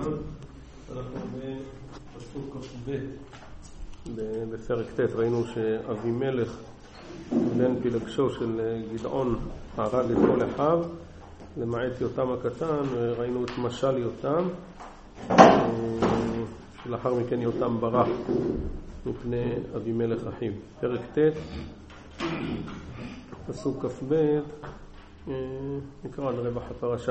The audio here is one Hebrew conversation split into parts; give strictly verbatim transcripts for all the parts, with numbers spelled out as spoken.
אנחנו בפסוק כ"ב בפרק ט' ראינו שאבימלך בן פילגשו של גדעון הרג את כל אחיו למעט יותם הקטן, וראינו את משל יותם שלאחר מכן יותם ברח מפני אבימלך אחיו. פרק ט' פסוק כ"ב, נקרא על רווח הפרשה.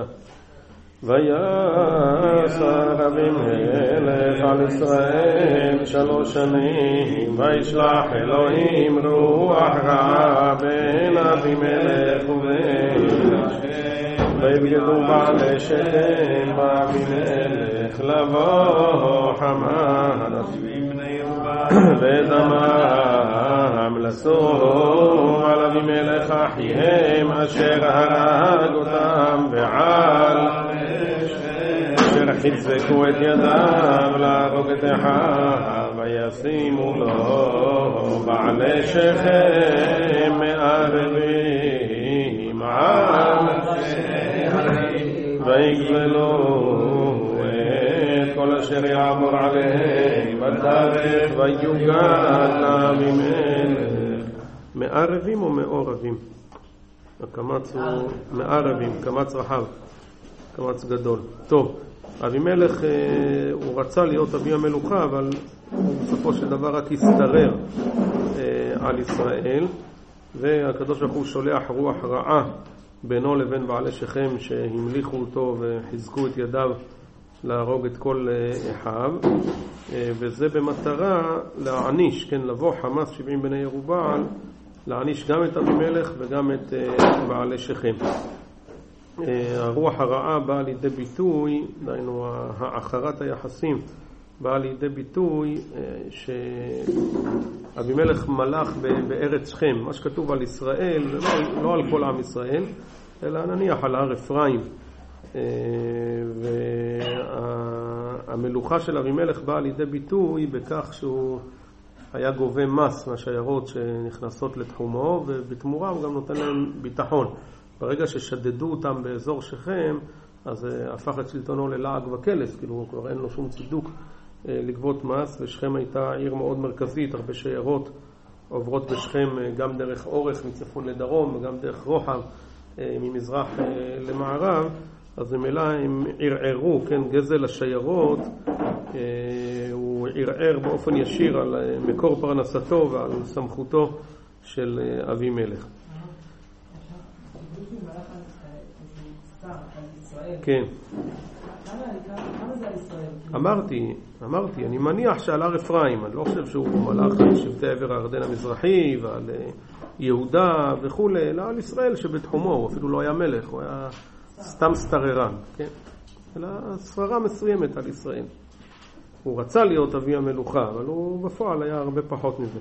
ויסר אבימלך על ישראל שלוש שנים, וישלח אלוהים רוח רעה בין אבימלך ובין השכם, ויבגדו בעלי שכם באבימלך לבוא חמה ודמם לסום על אבימלך אחיהם אשר הרג אותם בעל, אשר חיזקו את ידיו להרוג את אחיו, וישימו לו בעלי שכם מערבים על ויגזלו את כל אשר יעבור עליהם בדרך, ויוגד לאבימלך. מערבים או מעורבים? הקמץ הוא מערבים, קמץ רחב, קמץ גדול. טוב, אבימלך הוא רצה להיות אבי המלוכה, אבל בסופו של דבר רק הסתרר על ישראל, והקדוש ברוך הוא שולח רוח רעה בינו לבין בעלי שכם שהמליכו אותו וחיזקו את ידיו להרוג את כל אחיו, וזה במטרה להעניש, כן, לבוא חמאס שבעים בני ירובעל, להעניש גם את אבימלך וגם את בעלי שכם. הרוח הרעה באה לידי ביטוי, דהיינו האחרת היחסים באה לידי ביטוי שאבימלך מלך בארץ שכם. מה שכתוב על ישראל זה לא, לא על כל עם ישראל, אלא נניח על הר אפרים, והמלוכה של אבימלך באה לידי ביטוי בכך שהוא היה גובה מס מהשיירות שנכנסות לתחומו, ובתמורה הוא גם נותן להם ביטחון. ברגע ששדדו אותם באזור שכם, אז הפך את שלטונו ללעג וקלס, כאילו כבר אין לו שום צידוק לגבות מס, ושכם הייתה עיר מאוד מרכזית, הרבה שיירות עוברות בשכם גם דרך אורך מצפון לדרום וגם דרך רוחב ממזרח למערב, אז ממילא הם ערערו, כן, גזל השיירות הוא ערער באופן ישיר על מקור פרנסתו ועל סמכותו של אבימלך. כן. אמרתי, אמרתי, אני מניח שעל הר אפרים, אני לא חושב שהוא מלך על שבטי עבר הירדן המזרחי ועל יהודה וכו', אלא על ישראל שבתחומו, הוא אפילו לא היה מלך, הוא היה סתם סתררן, כן? אלא ספרה מסוימת על ישראל. הוא רצה להיות אבי המלוכה, אבל הוא בפועל היה הרבה פחות מזה.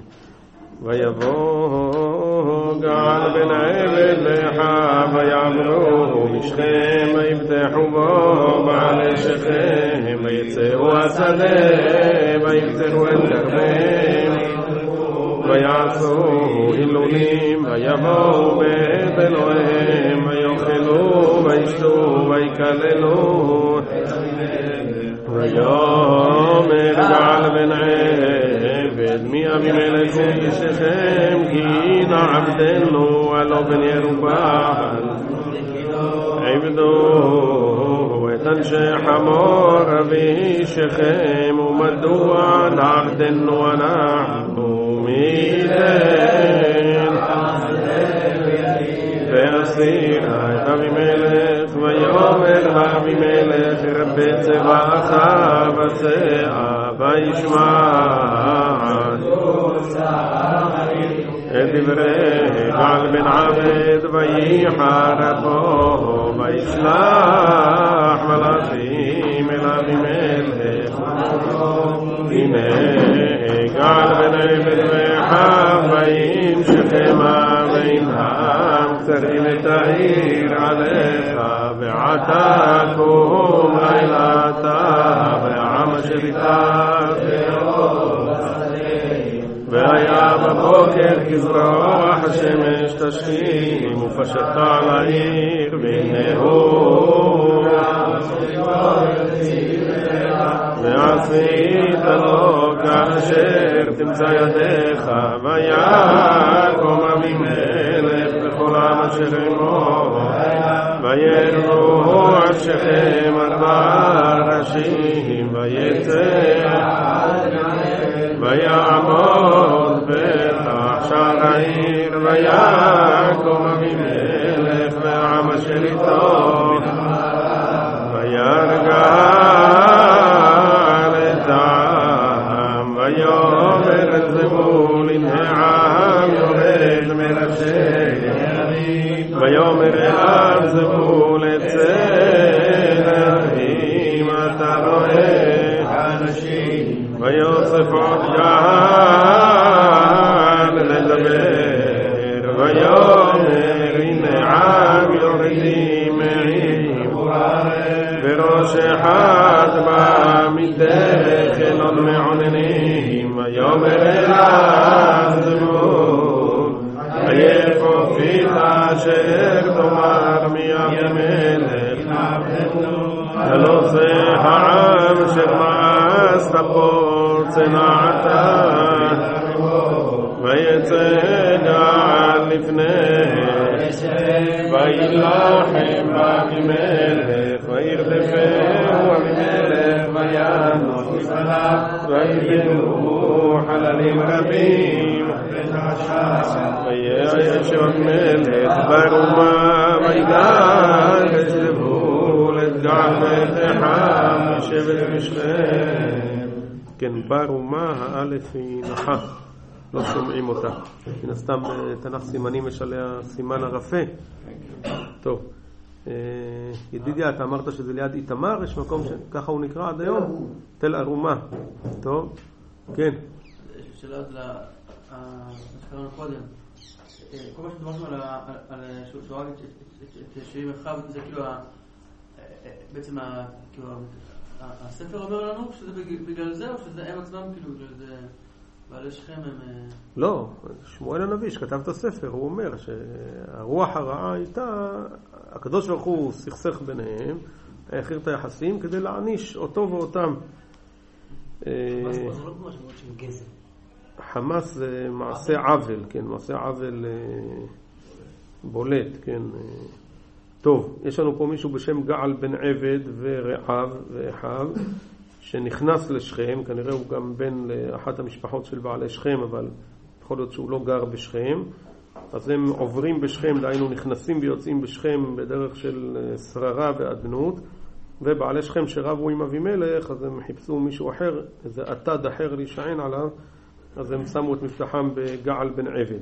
ויבוא געל בן עבד לאחיו ויעברו משכם ויבטחו בו בעלי שכם, ויצאו השדה ויבצרו אל כרמל ויעשו הילולים, ויבואו בית אלוהיהם ויאכלו וישתו ויקללו. ויאמר געל בן עבד מי אבימלך שכם כי נא עבדנו הלא בן ירובעל עבדו את אנשי חמור אבי שכם, ומדוע נעבדנו אנחנו מידן ואסיר את אבימלך. ויאמר אבימלך רבי צבאך וצאה וישמע את דברי געל בן עבד וייחר בו וישלח מלאכים אל אבימלך. הנה געל בן עבד ואחיו באים שכמה ואינם קצרים את העיר עליך, ועתה קום לילה אתה והעם אשר איתך והיה בבוקר כזרוח השמש תשכים ופשטה על העיר, והנה הוא ועשית לו כאשר תמצא ידיך, ויקום אבימלך וכל העם אשר עמו, וירדו עד שכם ארבעה ראשים, ויצא ויעמוד פתח שער העיר, ויקום אבימלך והעם אשר איתו, וירגל את העם, ויאמר את זבול הנה העם יורד מראשי, ויאמר אליו זבול אצא אם אתה רואה אנשים, ויוסף עוד יעל לדבר, ויאמר הנה עם יורדים מעם, וראש אחד בא מדרך אל עוד מעוננים, ויאמר אליו זבול ויפו פיך אשר תאמר מאבימלך, הלא זה העם אשר מאס רבות צנעתה, ויצא גל לפניהם, וילחם באבימלך, וירדפהו אבימלך, וינוס לפניו, ויבנו חללים רבים, וישב אבימלך ברומה, ויגש זבול את גל בית אחם משבט משכם. כן, ברומה האלף היא נחה, לא שומעים אותה. מן הסתם תנ"ך סימנים יש עליה סימן הרפה. טוב, ידידיה, אתה אמרת שזה ליד איתמר, יש מקום שככה הוא נקרא עד היום, תל ארומה. טוב, כן. שאלה עוד שקראנו קודם, כל מה שדברנו על שהוא הרג את שבעים אחיו, זה כאילו בעצם הספר אומר לנו שזה בגלל זה, או שזה הם עצמם כאילו בגלל זה בעלי שכם הם... לא, שמואל הנביא שכתב את הספר, הוא אומר שהרוח הרעה הייתה, הקדוש ברוך הוא סכסך ביניהם, האחיר את היחסים כדי להעניש אותו ואותם. חמאס זה לא כמו משמעות של גזל. חמאס זה מעשה עוול, כן, מעשה עוול בולט, כן. טוב, יש לנו פה מישהו בשם געל בן עבד ורעב ואחיו, שנכנס לשכם, כנראה הוא גם בן לאחת המשפחות של בעלי שכם, אבל יכול להיות שהוא לא גר בשכם. אז הם עוברים בשכם, דהיינו נכנסים ויוצאים בשכם בדרך של שררה ועדנות, ובעלי שכם שרבו עם אבימלך, אז הם חיפשו מישהו אחר, איזה עתד אחר להישען עליו, אז הם שמו את מבטחם בגעל בן עבד.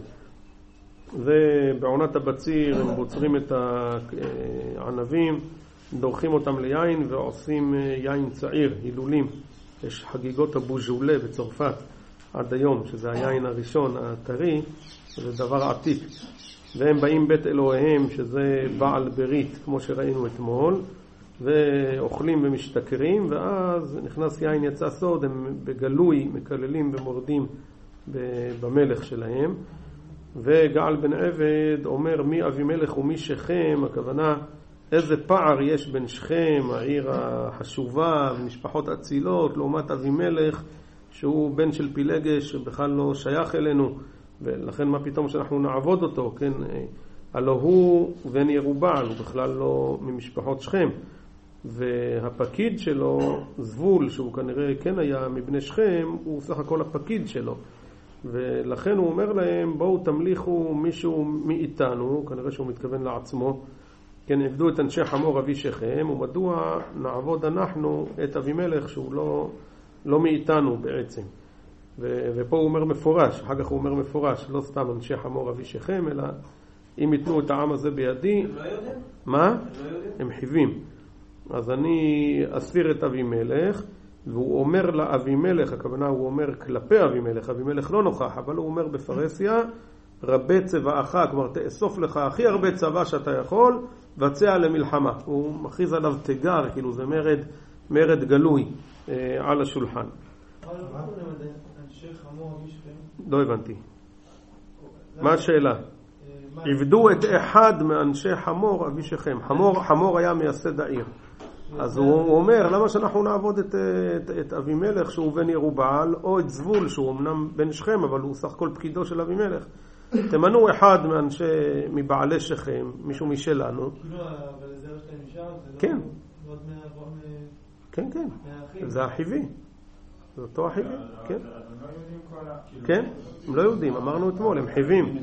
ובעונת הבציר הם בוצרים את הענבים, דורכים אותם ליין ועושים יין צעיר, הילולים. יש חגיגות הבוז'ולה בצרפת עד היום, שזה היין הראשון, הטרי, זה דבר עתיק. והם באים בית אלוהיהם, שזה בעל ברית, כמו שראינו אתמול, ואוכלים ומשתכרים, ואז נכנס יין יצא סוד, הם בגלוי מקללים ומורדים במלך שלהם. וגעל בן עבד אומר מי אבימלך ומי שכם, הכוונה איזה פער יש בין שכם, העיר החשובה ומשפחות אצילות, לעומת אבימלך שהוא בן של פילגש שבכלל לא שייך אלינו, ולכן מה פתאום שאנחנו נעבוד אותו, כן? הלא הוא בן ירובעל, הוא בכלל לא ממשפחות שכם, והפקיד שלו זבול, שהוא כנראה כן היה מבני שכם, הוא סך הכל הפקיד שלו, ולכן הוא אומר להם בואו תמליכו מישהו מאיתנו, כנראה שהוא מתכוון לעצמו, כן, עבדו את אנשי חמור אבי שכם, ומדוע נעבוד אנחנו את אבימלך שהוא לא, לא מאיתנו בעצם. ו, ופה הוא אומר מפורש, אחר כך הוא אומר מפורש, לא סתם אנשי חמור אבי שכם, אלא אם יתנו את העם הזה בידי. הם לא יודעים? מה? הם לא יודעים? הם חיבים. אז אני אסיר את אבימלך, והוא אומר לאבימלך, הכוונה הוא אומר כלפי אבימלך, אבימלך לא נוכח, אבל הוא אומר בפרסיה, רבה צבאך, כלומר תאסוף לך הכי הרבה צבא שאתה יכול, וצא למלחמה. הוא מכריז עליו תגר, כאילו זה מרד, מרד גלוי אה, על השולחן. אבל מה קוראים את אנשי חמור אבי שכם? לא הבנתי. מה השאלה? עבדו את אחד מאנשי חמור אבי שכם. חמור, חמור היה מייסד העיר. אז הוא, הוא אומר, למה שאנחנו נעבוד את, את, את אבימלך שהוא בן ירובעל, או את זבול שהוא אמנם בן שכם, אבל הוא סך כל פקידו של אבימלך. תמנו אחד מאנשי, מבעלי שכם, מישהו משלנו. כאילו, אבל זה לא שאתה נשאר, זה כן. לא עוד מהעבור מ... כן, כן. מהאחים. זה החיבי. זה אותו החיבי, כן. כן, הם לא יהודים, אמרנו אתמול, הם חיבים.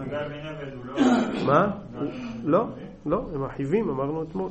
מה? לא, לא, הם החיבים, אמרנו אתמול.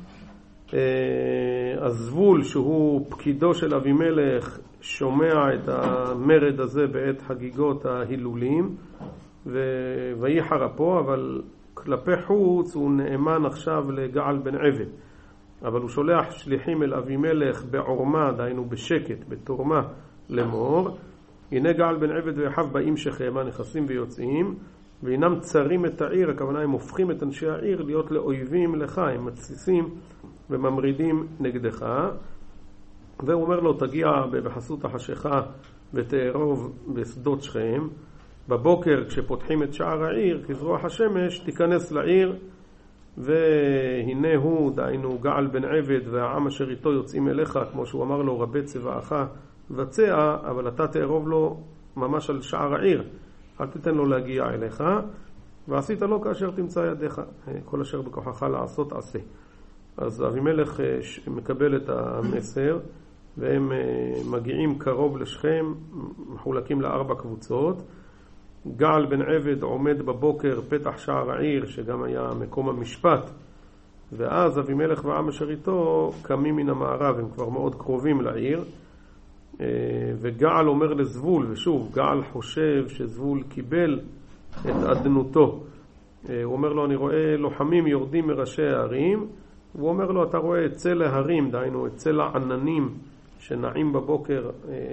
אז זבול, שהוא פקידו של אבימלך, שומע את המרד הזה בעת חגיגות ההילולים, ויחר אפו, אבל כלפי חוץ הוא נאמן עכשיו לגעל בן עבד. אבל הוא שולח שליחים אל אבימלך בעורמה, דהיינו בשקט, בתורמה למור. הנה געל בן עבד ואחיו באים שכמה, נכנסים ויוצאים, ואינם צרים את העיר, הכוונה הם הופכים את אנשי העיר להיות לאויבים לך, הם מתסיסים וממרידים נגדך. והוא אומר לו, תגיע בחסות החשיכה ותערוב בשדות שכם. בבוקר כשפותחים את שער העיר, כזרוח השמש, תיכנס לעיר, והנה הוא, דהיינו געל בן עבד והעם אשר איתו יוצאים אליך, כמו שהוא אמר לו, רבי צבאך בצע, אבל אתה תערוב לו ממש על שער העיר, אל תיתן לו להגיע אליך, ועשית לו כאשר תמצא ידיך, כל אשר בכוחך לעשות עשה. אז אבימלך מקבל את המסר, והם מגיעים קרוב לשכם, מחולקים לארבע קבוצות. געל בן עבד עומד בבוקר פתח שער העיר, שגם היה מקום המשפט, ואז אבימלך והעם אשר איתו קמים מן המערב, הם כבר מאוד קרובים לעיר. וגעל אומר לזבול, ושוב געל חושב שזבול קיבל את עדנותו, הוא אומר לו, אני רואה לוחמים יורדים מראשי הערים, הוא אומר לו, אתה רואה את צל ההרים, דהיינו את צל העננים שנעים בבוקר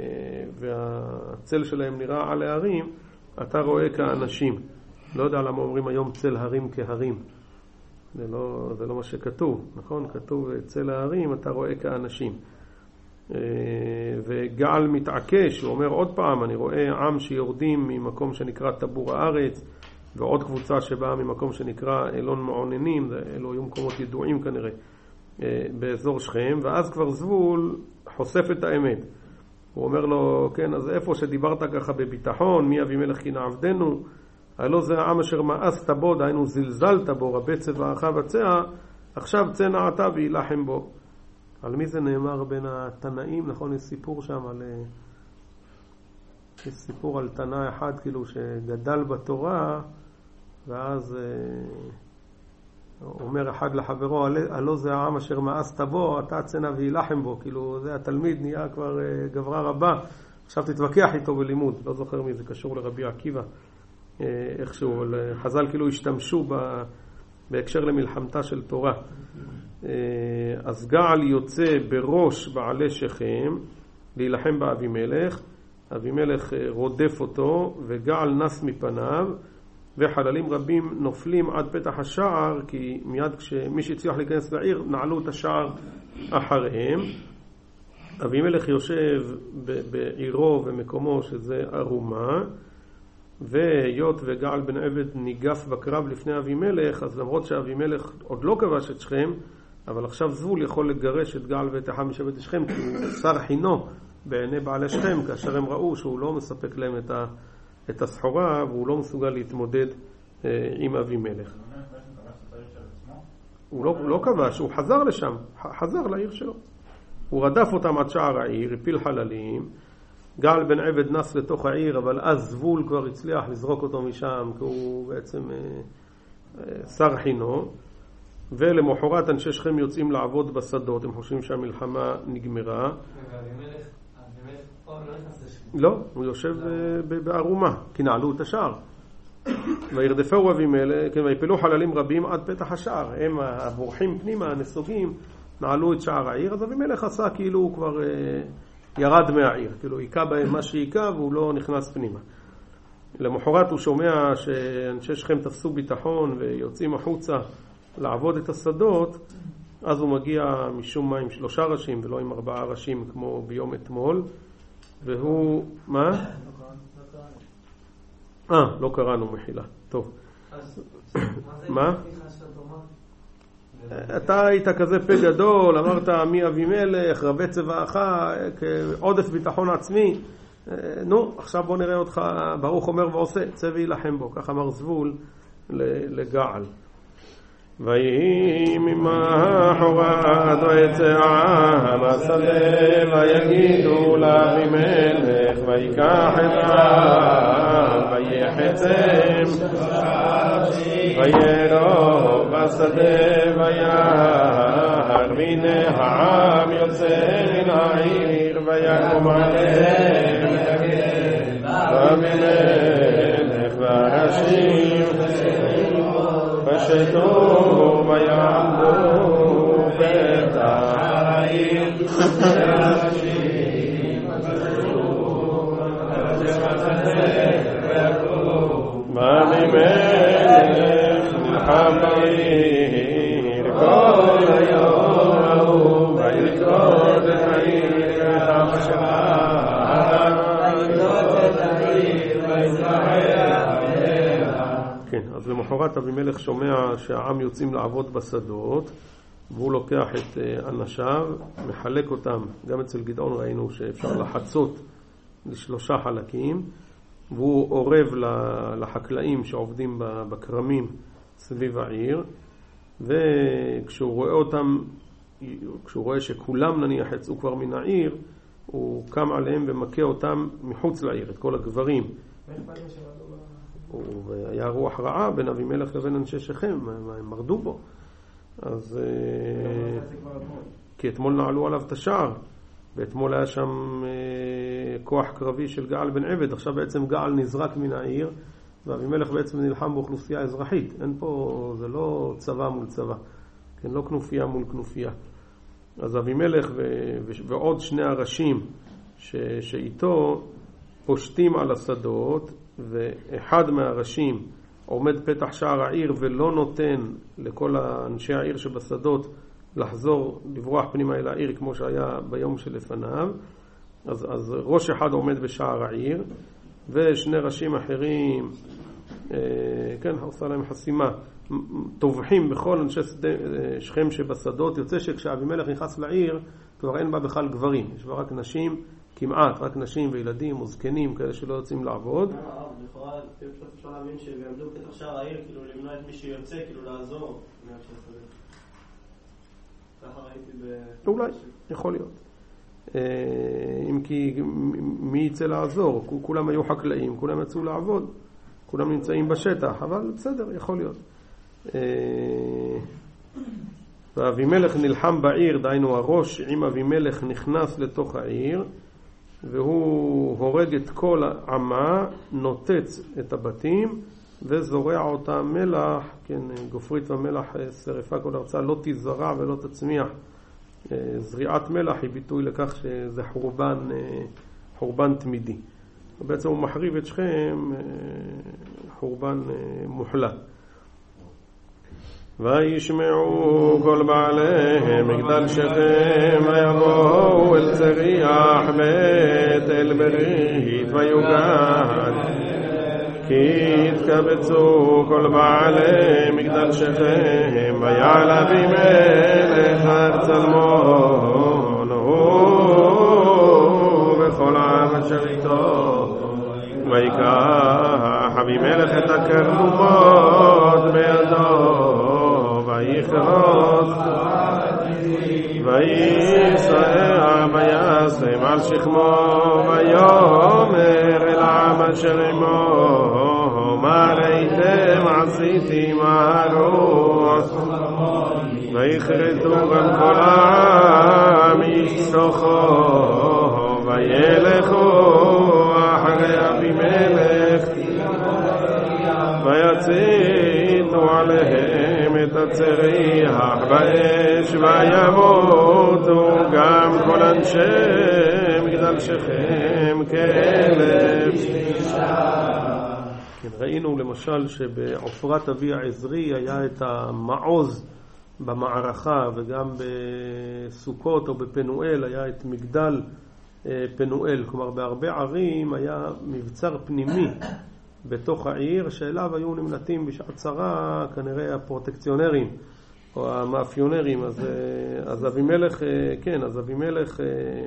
והצל שלהם נראה על הערים, אתה רואה כאנשים. לא יודע למה אומרים היום צל הרים כהרים, זה לא, זה לא מה שכתוב, נכון? כתוב צל ההרים אתה רואה כאנשים. וגעל מתעקש, הוא אומר עוד פעם, אני רואה עם שיורדים ממקום שנקרא טבור הארץ, ועוד קבוצה שבאה ממקום שנקרא אלון מעוננים, אלו היו מקומות ידועים כנראה באזור שכם. ואז כבר זבול חושף את האמת, הוא אומר לו, כן, אז איפה שדיברת ככה בביטחון, מי אבימלך כי נעבדנו, הלא זה העם אשר מאסת בו, דהיינו זלזלת בו, רבי צבאך בצע, עכשיו צא נעתה וילחם בו. על מי זה נאמר בין התנאים? נכון, יש סיפור שם על, יש סיפור על תנא אחד כאילו שגדל בתורה, ואז אומר אחד לחברו, הלא זה העם אשר מאסת בו, אתה צנע וילחם בו, כאילו זה התלמיד נהיה כבר גברה רבה, עכשיו תתווכח איתו בלימוד. לא זוכר מי זה קשור לרבי עקיבא, איכשהו חז"ל כאילו השתמשו בהקשר למלחמתה של תורה. אז געל יוצא בראש בעלי שכם להילחם באבימלך, אבימלך רודף אותו וגעל נס מפניו, וחללים רבים נופלים עד פתח השער, כי מיד כשמי שהצליח להיכנס לעיר נעלו את השער אחריהם. אבימלך יושב בעירו ומקומו שזה ארומה, והיות וגעל בן עבד ניגף בקרב לפני אבימלך, אז למרות שאבימלך עוד לא כבש את שכם, אבל עכשיו זבול יכול לגרש את געל ואת אחיו משבט שכם, כי הוא שר חינו בעיני בעלי שכם, כאשר הם ראו שהוא לא מספק להם את ה... את הסחורה, והוא לא מסוגל להתמודד אה, עם אבימלך. הוא לא, לא כבש, הוא חזר לשם, חזר לעיר שלו. הוא רדף אותם עד שער העיר, הפיל חללים, געל בן עבד נס לתוך העיר, אבל אז זבול כבר הצליח לזרוק אותו משם, כי הוא בעצם אה, אה, שר חינו, ולמחרת אנשי שכם יוצאים לעבוד בשדות, הם חושבים שהמלחמה נגמרה. ואבימלך, אבימלך לא נכנס לשם. לא, הוא יושב בארומה, כי נעלו את השער. וירדפו אבימלך, ויפלו חללים רבים עד פתח השער. הם הבורחים פנימה, הנסוגים, נעלו את שער העיר. אז אבימלך עשה כאילו הוא כבר ירד מהעיר, כאילו עיקה בהם מה שעיקה והוא לא נכנס פנימה. למחרת הוא שומע שאנשי שכם תפסו ביטחון ויוצאים החוצה לעבוד את השדות, אז הוא מגיע משום מה עם שלושה ראשים ולא עם ארבעה ראשים כמו ביום אתמול, והוא, מה? אה, לא קראנו מחילה. טוב. מה? אתה היית כזה פה גדול, אמרת מי אבימלך, רבי צבאך, עודף ביטחון עצמי, נו, עכשיו בוא נראה אותך, ברוך אומר ועושה, צא וילחם בו, כך אמר זבול לגעל. ויהי ממך הורד ויצאה בשדה ויגידו לאבימלך ויקח את העם ויחצם וירוא בשדה וירא והנה העם יוצא מן העיר ויקום עליהם ואבימלך והראשים פשטו ויעמדו פתח העיר ואבימלך נלחם בעיר כל היום ההוא וירקוד את העיר כן, אז למחרת אבימלך שומע שהעם יוצאים לעבוד בשדות והוא לוקח את אנשיו, מחלק אותם, גם אצל גדעון ראינו שאפשר לחצות לשלושה חלקים, והוא עורב לחקלאים שעובדים בקרמים סביב העיר, וכשהוא רואה אותם, כשהוא רואה שכולם נניח יצאו כבר מן העיר, הוא קם עליהם ומכה אותם מחוץ לעיר, את כל הגברים. והיה רוח רעה בין אבימלך לבין אנשי שכם, הם מרדו בו. אז כי אתמול נעלו עליו את השער, ואתמול היה שם כוח קרבי של געל בן עבד, עכשיו בעצם געל נזרק מן העיר, ואבימלך בעצם נלחם באוכלוסייה אזרחית. אין פה, זה לא צבא מול צבא, כן, לא כנופיה מול כנופיה. אז אבימלך ו, ו, ועוד שני הראשים ש, שאיתו פושטים על השדות, ואחד מהראשים עומד פתח שער העיר ולא נותן לכל אנשי העיר שבשדות לחזור, לברוח פנימה אל העיר כמו שהיה ביום שלפניו. אז, אז ראש אחד עומד בשער העיר, ושני ראשים אחרים, אה, כן, עושה להם חסימה, טובחים בכל אנשי שכם שבשדות. יוצא שכשאבימלך נכנס לעיר, כבר אין בה בכלל גברים, יש בה רק נשים, כמעט, רק נשים וילדים וזקנים, כאלה שלא יוצאים לעבוד. לכאורה, אפשר להבין שיעמדו פתח שער העיר, כאילו למנוע את מי שיוצא, כאילו לעזור. ככה ראיתי ב... אולי, יכול להיות. אם כי מי יצא לעזור? כולם היו חקלאים, כולם יצאו לעבוד, כולם נמצאים בשטח, אבל בסדר, יכול להיות. ואבימלך נלחם בעיר, דהיינו הראש עם אבימלך נכנס לתוך העיר, והוא הורג את כל העמה, נוטץ את הבתים וזורע אותה מלח, כן, גופרית ומלח שרפה כל ארצה לא תזרע ולא תצמיח. זריעת מלח היא ביטוי לכך שזה חורבן, חורבן תמידי. בעצם הוא מחריב את שכם, חורבן מוחלט. וישמעו כל בעלי מגדל שכם ויבואו אל צריח בית אל ברית ויוגד, כי התקבצו כל בעלי מגדל שכם ויעל אבימלך הר צלמון הוא וכל העם אשר איתו, ויקח אבימלך את הכרמות בידו ויכרות ויסע וישם על שכמו ויאמר אל העם אשר עמו, מה ראיתם עשיתי מהרוס, ויכרתו גם כל העם ישתוכו וילכו אחרי אבימלך ויציתו עליהם את הצריח באש וימותו גם כל אנשי מגדל שכם כאלף. כן, ראינו למשל שבעופרת אבי העזרי היה את המעוז במערכה, וגם בסוכות או בפנואל היה את מגדל פנואל. כלומר בהרבה ערים היה מבצר פנימי בתוך העיר שאליו היו נמלטים בשעת צרה כנראה הפרוטקציונרים או המאפיונרים, אז, אז אבימלך, כן, אז אבימלך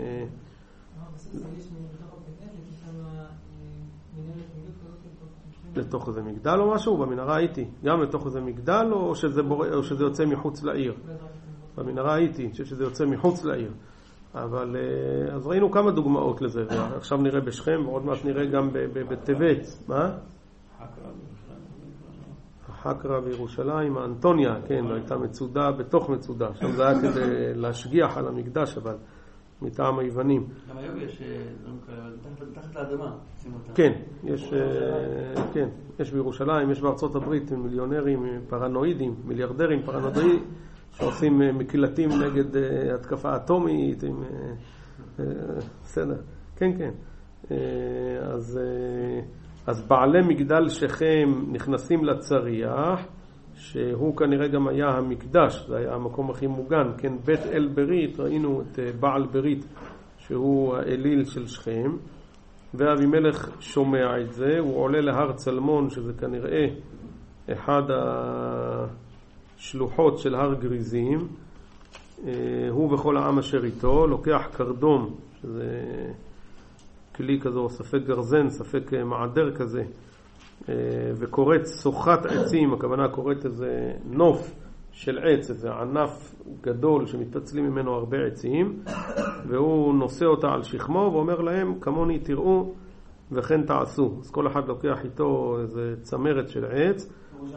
לתוך איזה מגדל או משהו, במנהרה הייתי, גם לתוך איזה מגדל או שזה, בור... או שזה יוצא מחוץ לעיר. במנהרה הייתי, אני חושב שזה יוצא מחוץ לעיר. אבל אז ראינו כמה דוגמאות לזה, ועכשיו נראה בשכם, ועוד מעט נראה גם בטבת. מה? החקרה בירושלים, האנטוניה, כן, הייתה מצודה בתוך מצודה. שם זה היה כדי להשגיח על המקדש, אבל מטעם היוונים. גם היום יש, תחת לאדמה. כן, יש, כן, יש בירושלים, יש בארצות הברית מיליונרים פרנואידים, מיליארדרים פרנואידים, שעושים מקלטים נגד התקפה אטומית, עם, בסדר, כן, כן. אז, אז בעלי מגדל שכם נכנסים לצריח, שהוא כנראה גם היה המקדש, זה היה המקום הכי מוגן, כן, בית אל ברית, ראינו את בעל ברית, שהוא האליל של שכם, ואבימלך שומע את זה, הוא עולה להר צלמון, שזה כנראה אחד השלוחות של הר גריזים, הוא וכל העם אשר איתו, לוקח קרדום, שזה כלי כזה, או ספק גרזן, ספק מעדר כזה, וקוראת סוחת עצים, הכוונה קוראת איזה נוף של עץ, איזה ענף גדול שמתפצלים ממנו הרבה עצים, והוא נושא אותה על שכמו ואומר להם, כמוני תראו וכן תעשו. אז כל אחד לוקח איתו איזה צמרת של עץ.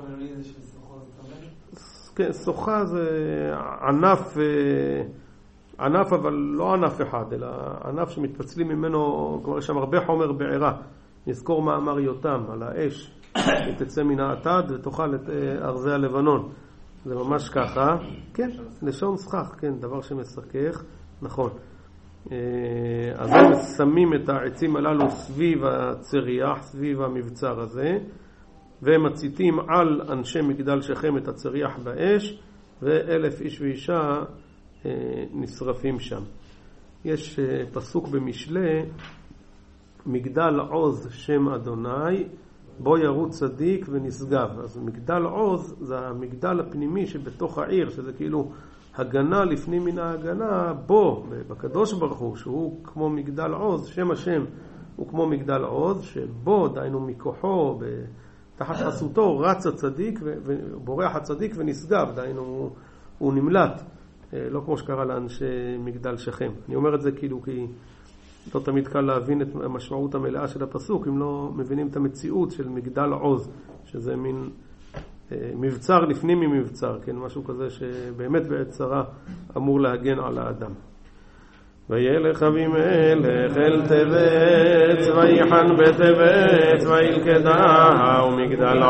כן, סוחה זה ענף, ענף אבל לא ענף אחד, אלא ענף שמתפצלים ממנו, כבר יש שם הרבה חומר בעירה. נזכור מאמר יותם על האש שתצא מן האטד ותאכל את ארזי הלבנון. זה ממש ככה. כן, לשון סכך, כן, דבר שמסכך, נכון. אז הם שמים את העצים הללו סביב הצריח, סביב המבצר הזה, והם מציתים על אנשי מגדל שכם את הצריח באש, ואלף איש ואישה נשרפים שם. יש פסוק במשלי, מגדל עוז שם אדוני, בו ירוץ צדיק ונשגב. אז מגדל עוז זה המגדל הפנימי שבתוך העיר, שזה כאילו הגנה לפנים מן ההגנה, בו, בקדוש ברוך הוא, שהוא כמו מגדל עוז, שם השם הוא כמו מגדל עוז, שבו דיינו מכוחו, תחת חסותו, רץ הצדיק ובורח הצדיק ונשגב, דיינו הוא, הוא נמלט, לא כמו שקרה לאנשי מגדל שכם. אני אומר את זה כאילו כי לא תמיד קל להבין את המשמעות המלאה של הפסוק, אם לא מבינים את המציאות של מגדל עוז, שזה מין אה, מבצר לפנים ממבצר, כן, משהו כזה שבאמת בעת צרה אמור להגן על האדם. וילך אבימלך אל טבת, ויחן בטבת, וילכדה, ומגדל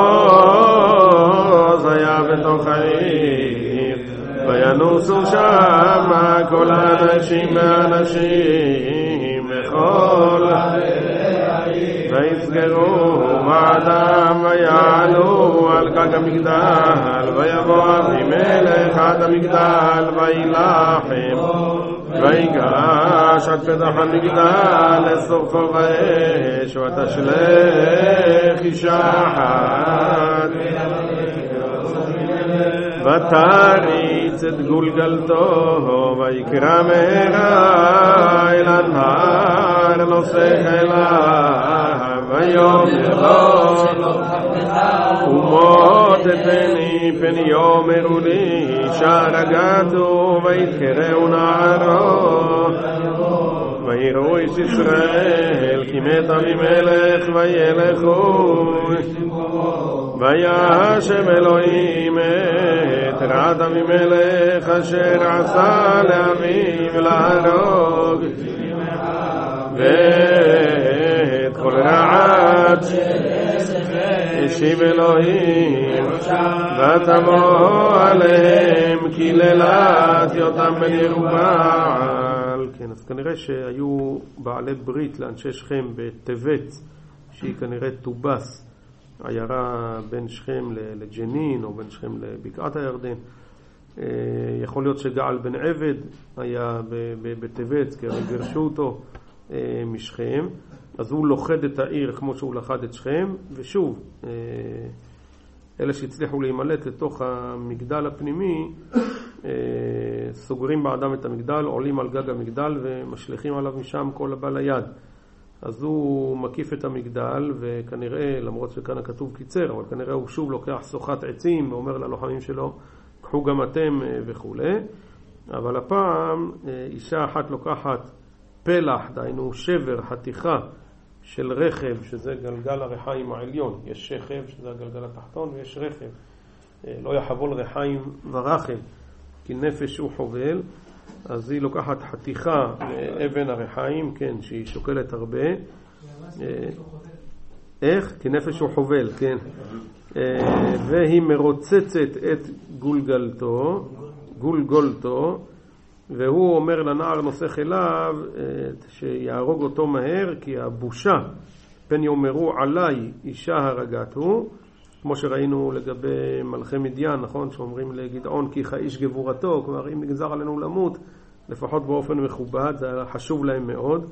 עוז היה בתוך העיר, וינוסו שם כל האנשים והאנשים וכל ויסגרו ועדם ויעלו על גג המגדל, ויבוא אבימלך עד המגדל וילחם, ויגש עד פתח המגדל לסופו באש, ותשלך אישה אחת ותריץ את גולגלתו, ויקרא מהרה אל הנהר נוסך אליו, ויאמר לו ומוטטני פן יאמרו לי שער הגתו, וידקרהו נערו, ויראו איש ישראל כי מת אבימלך, וילכו וישם אלוהים את רעת אבימלך אשר עשה לאביו להרוג, ואת כל רעת השיב אלוהים, ותבוא עליהם קללת יותם בן ירובעל. כן, אז כנראה שהיו בעלי ברית לאנשי שכם בטבת, שהיא כנראה טובס, עיירה בין שכם לג'נין או בין שכם לבקעת הירדן. יכול להיות שגעל בן עבד היה בטבת, כי גרשו אותו משכם, אז הוא לוכד את העיר כמו שהוא לכד את שכם, ושוב, אלה שהצליחו להימלט לתוך המגדל הפנימי, סוגרים באדם את המגדל, עולים על גג המגדל ומשליכים עליו משם כל הבא ליד. אז הוא מקיף את המגדל, וכנראה, למרות שכאן הכתוב קיצר, אבל כנראה הוא שוב לוקח סוחת עצים ואומר ללוחמים שלו, קחו גם אתם וכו'. אבל הפעם אישה אחת לוקחת פלח, דהיינו שבר, חתיכה של רכב, שזה גלגל הרחיים העליון. יש שכב, שזה הגלגל התחתון, ויש רכב. לא יחבול רחיים ורחב, כי נפש הוא חובל. אז היא לוקחת חתיכה לאבן הרחיים, כן, שהיא שוקלת הרבה. איך? כי נפש הוא חובל, כן. והיא מרוצצת את גולגלתו, גולגולתו, והוא אומר לנער נוסך אליו שיהרוג אותו מהר, כי הבושה, פן יאמרו עליי אישה הרגתו, כמו שראינו לגבי מלכי מדיין, נכון? שאומרים לגדעון כי איש גבורתו, כלומר אם נגזר עלינו למות, לפחות באופן מכובד, זה חשוב להם מאוד.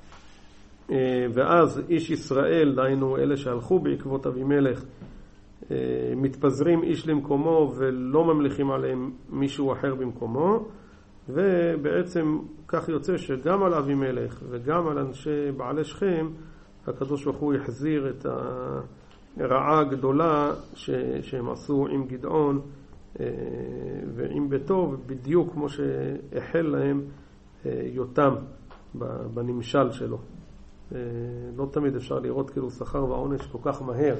ואז איש ישראל, דהיינו אלה שהלכו בעקבות אבימלך, מתפזרים איש למקומו ולא ממליכים עליהם מישהו אחר במקומו, ובעצם כך יוצא שגם על אבימלך וגם על אנשי בעלי שכם, הקדוש ברוך הוא יחזיר את הרעה הגדולה שהם עשו עם גדעון ועם ביתו, בדיוק כמו שהחל להם יותם בנמשל שלו. לא תמיד אפשר לראות כאילו שכר ועונש כל כך מהר.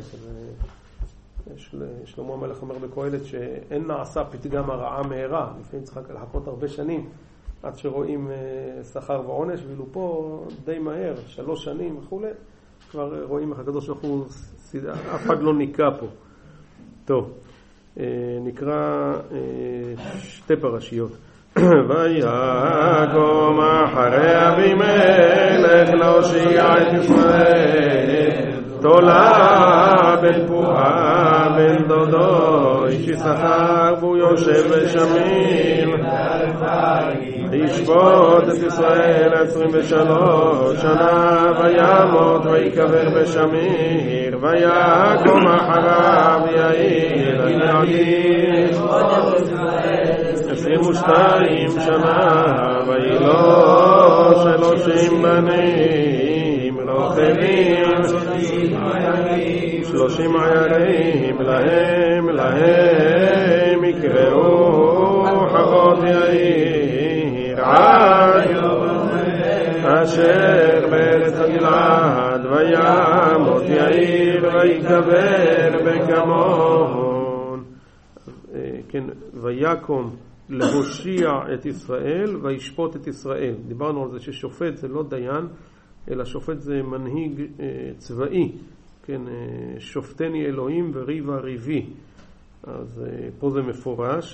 שלמה המלך אומר בקהלת שאין נעשה פתגם הרעה מהרה, לפעמים צריך לחכות הרבה שנים עד שרואים שכר ועונש, ואילו פה די מהר, שלוש שנים וכו', כבר רואים איך הקדוש ברוך הוא, אף אחד לא ניקה פה. טוב, נקרא שתי פרשיות. ויקום אחרי אבימלך להושיע את ישראל, תולה בן פועה בן דודו, איש יששכר והוא יושב בשמיר, ישפוט את ישראל עשרים ושלוש שנה, וימות ויקבר בשמיר, ויקום אחריו יאיר הגלעדי עשרים ושתיים שנה, וילו שלושים בנים רוכבים שלושים עיירים, להם להם יקראו חוות יאיר עד אשר בארץ הגלעד, וימות יאיר ויקבר בקמון. כן, ויקום להושיע את ישראל וישפוט את ישראל. דיברנו על זה ששופט זה לא דיין, אלא שופט זה מנהיג צבאי. כן, שופטני אלוהים וריבה ריבי. אז פה זה מפורש.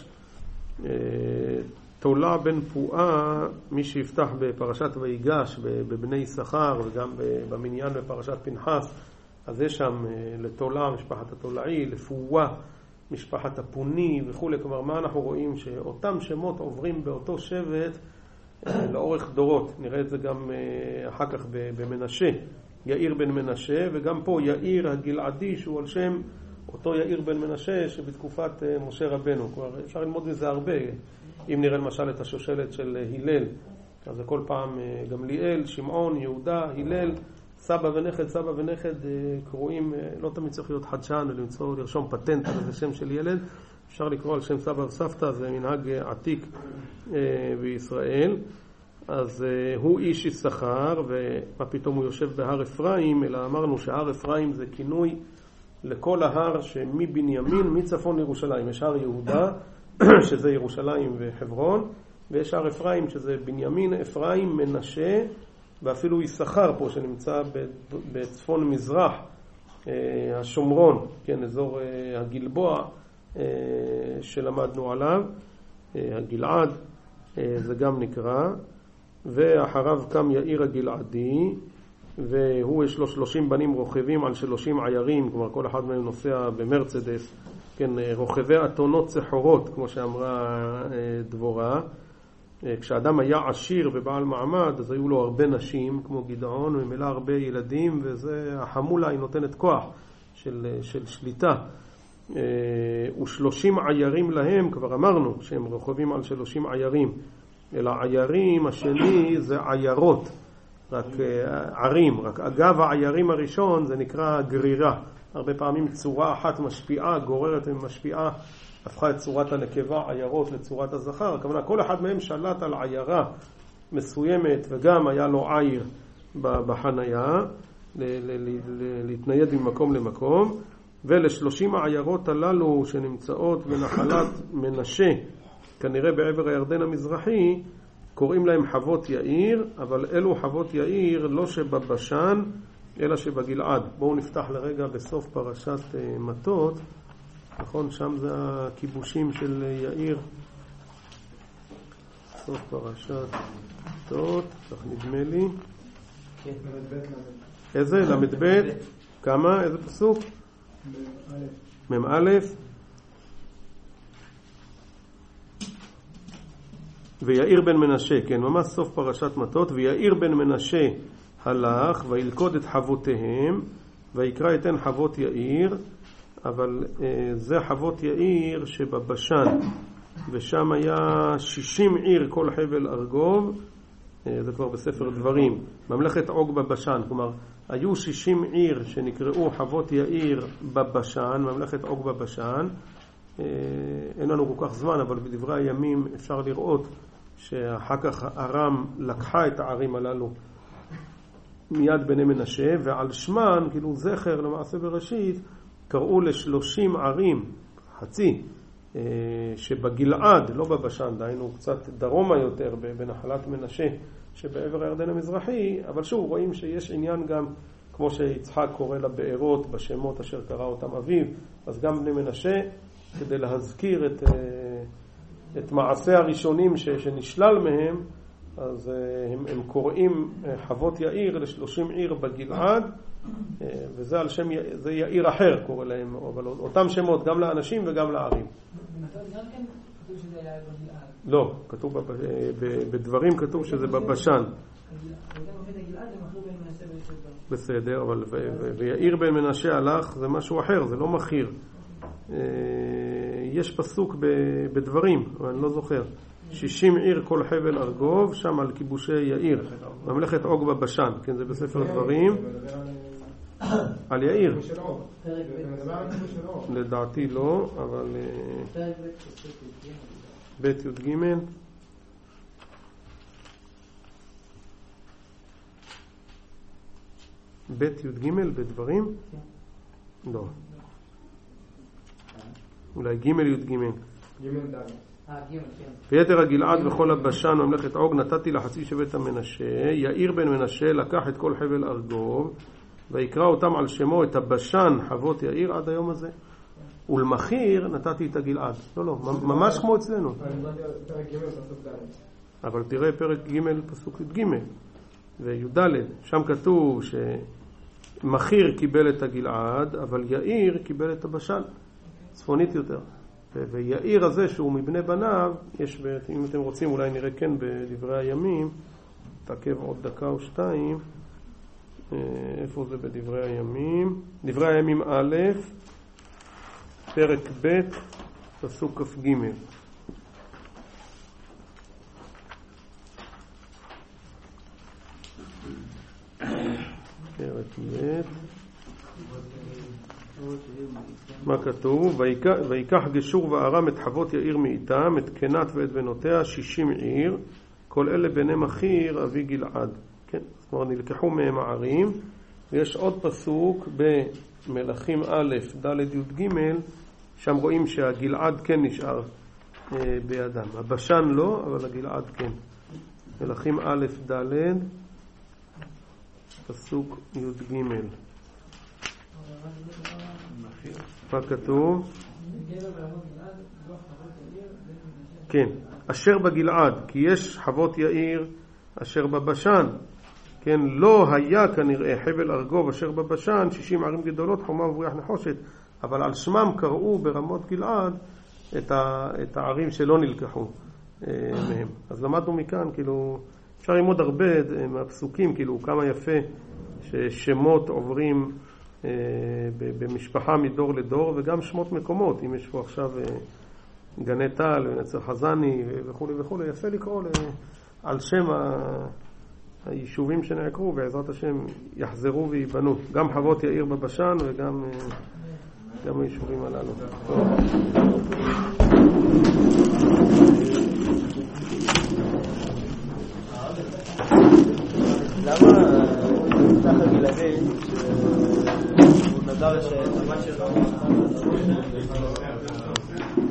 תולה בן פועה, מי שיפתח בפרשת ויגש בבני יששכר וגם במניין בפרשת פנחס, אז יש שם לתולה משפחת התולעי, לפועה משפחת הפוני וכו'. כלומר, מה אנחנו רואים? שאותם שמות עוברים באותו שבט לאורך דורות. נראה את זה גם אחר כך במנשה, יאיר בן מנשה, וגם פה יאיר הגלעדי שהוא על שם אותו יאיר בן מנשה שבתקופת משה רבנו. כלומר, אפשר ללמוד מזה הרבה. אם נראה למשל את השושלת של הלל, אז זה כל פעם גמליאל, שמעון, יהודה, הלל, סבא ונכד, סבא ונכד קרואים, לא תמיד צריך להיות חדשן ולמצוא, לרשום פטנט על זה שם של ילד, אפשר לקרוא על שם סבא וסבתא, זה מנהג עתיק בישראל. אז הוא איש יששכר, ומה פתאום הוא יושב בהר אפרים, אלא אמרנו שהר אפרים זה כינוי לכל ההר שמבנימין, מצפון לירושלים. יש הר יהודה, שזה ירושלים וחברון, ויש הר אפרים שזה בנימין, אפרים, מנשה, ואפילו יששכר פה שנמצא בצפון מזרח השומרון, כן, אזור הגלבוע שלמדנו עליו, הגלעד זה גם נקרא. ואחריו קם יאיר הגלעדי, והוא יש לו שלושים בנים רוכבים על שלושים עיירים, כלומר כל אחד מהם נוסע במרצדס, כן, רוכבי אתונות סחורות, כמו שאמרה דבורה. כשאדם היה עשיר ובעל מעמד, אז היו לו הרבה נשים, כמו גדעון, וממילא הרבה ילדים, וזה החמולה היא נותנת כוח של, של שליטה. ושלושים עיירים להם, כבר אמרנו שהם רוכבים על שלושים עיירים, אלא עיירים השני זה עיירות, רק ערים, רק אגב העיירים הראשון זה נקרא גרירה. הרבה פעמים צורה אחת משפיעה, גוררת ומשפיעה, הפכה את צורת הנקבה עיירות לצורת הזכר. הכוונה, כל אחד מהם שלט על עיירה מסוימת וגם היה לו עיר בחנייה, להתנייד ממקום למקום. ולשלושים העיירות הללו שנמצאות בנחלת מנשה, כנראה בעבר הירדן המזרחי, קוראים להם חוות יאיר, אבל אלו חוות יאיר לא שבבשן אלא שבגלעד. בואו נפתח לרגע בסוף פרשת מטות, נכון? שם זה הכיבושים של יאיר, סוף פרשת מטות, כך נדמה לי. איזה? למד ב' כמה? איזה פסוק? מם א'. ויאיר בן מנשה, כן, ממש סוף פרשת מטות. ויאיר בן מנשה הלך וילכוד את חבותיהם ויקרא אתן חבות יאיר, אבל אה, זה חבות יאיר שבבשן, ושם היה שישים עיר כל חבל ארגוב, אה, זה כבר בספר דברים, ממלכת עוג בבשן. כלומר היו שישים עיר שנקראו חבות יאיר בבשן, ממלכת עוג בבשן. אה, אין לנו כל כך זמן, אבל בדברי הימים אפשר לראות שאחר כך ארם לקחה את הערים הללו מיד בני מנשה, ועל שמן, כאילו זכר למעשה בראשית, קראו לשלושים ערים, חצי, שבגלעד, לא בבשן, דהיינו קצת דרומה יותר בנחלת מנשה שבעבר הירדן המזרחי. אבל שוב רואים שיש עניין גם, כמו שיצחק קורא לבארות בשמות אשר קרא אותם אביו, אז גם בני מנשה, כדי להזכיר את, את מעשה הראשונים שנשלל מהם, אז הם, הם קוראים חוות יאיר לשלושים עיר בגלעד, וזה על שם, זה יאיר אחר קורא להם, אבל אותם שמות גם לאנשים וגם לערים. לא, כתוב בדברים, כתוב שזה בבשן. בסדר, אבל ויאיר בן מנשה הלך, זה משהו אחר, זה לא מחיר. יש פסוק בדברים, אבל אני לא זוכר. שישים עיר כל חבל ארגוב, שם על כיבושי יאיר, ממלכת עוג בבשן, כן, זה בספר דברים. על יאיר. לדעתי לא, אבל בית י' ג' בית י' ג' בדברים? לא. אולי ג' י' ג' ויתר הגלעד וכל הבשן ממלכת עוג נתתי לחצי שבט המנשה. יאיר בן מנשה לקח את כל חבל ארגוב ויקרא אותם על שמו, את הבשן חוות יאיר עד היום הזה. ולמחיר נתתי את הגלעד. לא, לא, ממש כמו אצלנו. אבל תראה פרק ג' פסוק י' ג' וי' שם כתוב שמחיר קיבל את הגלעד, אבל יאיר קיבל את הבשן, צפונית יותר. ויאיר הזה שהוא מבני בניו, יש, אם אתם רוצים אולי נראה כן בדברי הימים, תעכב עוד דקה או שתיים, איפה זה בדברי הימים? דברי הימים א', פרק ב', פסוק כ"ג. פרק ב', מה כתוב? ויקח גשור וארם את חוות יאיר מאיתם, את קנת ואת בנותיה, שישים עיר, כל אלה בני מחיר אבי גלעד. כן, זאת אומרת נלקחו מהם הערים. ויש עוד פסוק במלכים א' ד' י' ג', שם רואים שהגלעד כן נשאר אה, בידם, הבשן לא, אבל הגלעד כן. מלכים א' ד' פסוק י' ג'. מה כתוב? כן, אשר בגלעד, כי יש חוות יאיר אשר בבשן. כן, לא היה כנראה חבל ארגוב אשר בבשן, שישים ערים גדולות, חומה ובריח נחושת, אבל על שמם קראו ברמות גלעד את, ה, את הערים שלא נלקחו אה, מהם. אז למדנו מכאן, כאילו, אפשר ללמוד הרבה מהפסוקים, כאילו, כמה יפה ששמות עוברים במשפחה מדור לדור, וגם שמות מקומות, אם יש פה עכשיו גני טל ונצר חזני וכו' וכו', יפה לקרוא על שם היישובים שנעקרו, בעזרת השם יחזרו ויבנו, גם חוות יאיר בבשן וגם גם היישובים הללו. למה צחק ילדים שהוא נדע לשבת שלו